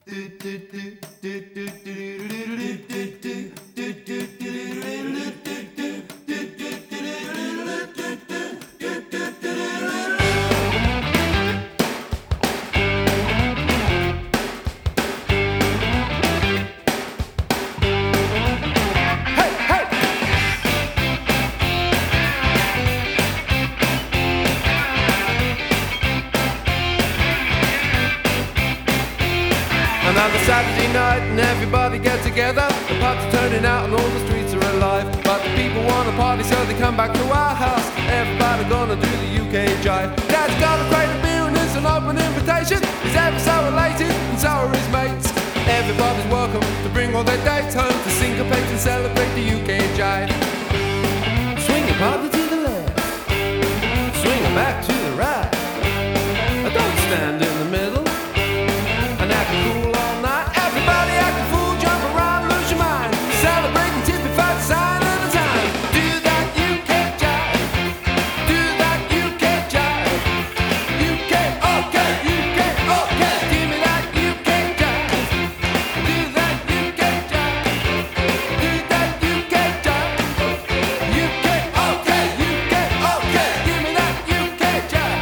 Another Saturday night and everybody get together. The pubs are turning out and all the streets are alive. But the people want to party so they come back to our house. Everybody gonna do the UK jive. Dad's got a crate of beer and it's an open invitation. He's ever so elated and so are his mates. Everybody's welcome to bring all their dates home to syncopate and celebrate the UK jive. Swing your partner to the left, swing it back to the right. Don't stand in the middle and act cool all night. Everybody act a fool, jump around, lose your mind. Celebrate and tip if I sign at a time. Do that UK jive, do that UK jive. UK, okay, UK, okay. Give me that UK jive. Do that UK jive, do that UK jive. UK, okay, UK, okay. Give me that UK jive.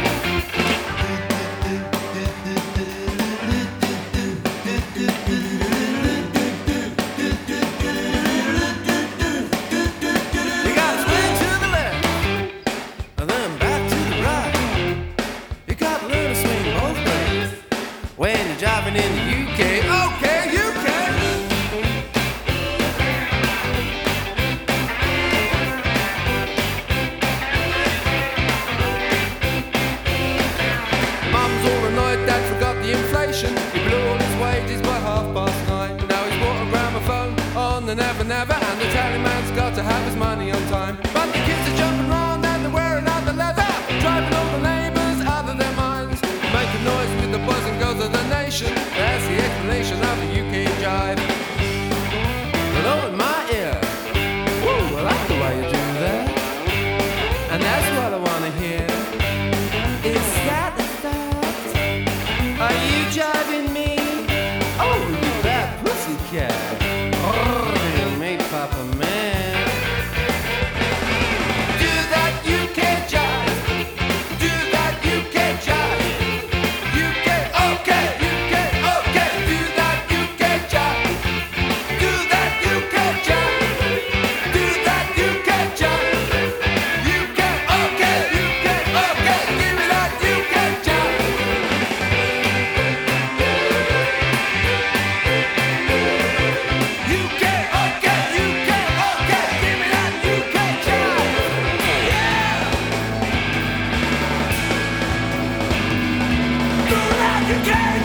You gotta swing to the left and then back to the right. You gotta learn to swing both ways when you're driving in the UK. Okay, UK. Mum's all annoyed, Dad forgot the inflation. He blew all his wages by 9:30. Now he's bought a gramophone on the Never Never, and the tallyman's got to have his money on time. But the kids are jumping round and they're wearing out the leather, driving all the neighbours out of their minds, making noise with the boys and girls of the nation. That's the explanation of the UK jive. Blow in my ear. Woo, I like the way you do that. And that's what I wanna hear. Is that a fact? Are you jiving me? Oh, you bad pussycat. Oh, me, Papa Man. Do that UK jive. Do that UK jive. UK, okay, UK, okay. Do that UK jive. Do that UK jive. Do that UK jive. UK, okay, UK, okay. Give me that UK jive. UK, okay, UK, okay. Give me that UK jive. Yeah. Do that UK